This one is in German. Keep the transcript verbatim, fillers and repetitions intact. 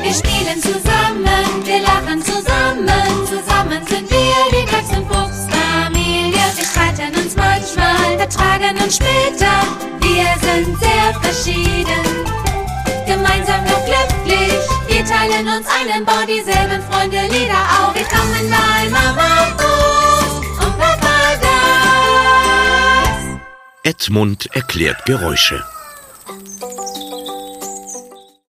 Wir spielen zusammen, wir lachen zusammen. Zusammen sind wir die Dachs- und Fuchsfamilie. Wir streiten uns manchmal, vertragen uns später. Wir sind sehr verschieden, gemeinsam nur glücklich. Wir teilen uns einen Bau, dieselben Freunde, Lieder auch. Wir kommen bei Mama Fuchs und Papa Dachs. Edmund erklärt Geräusche.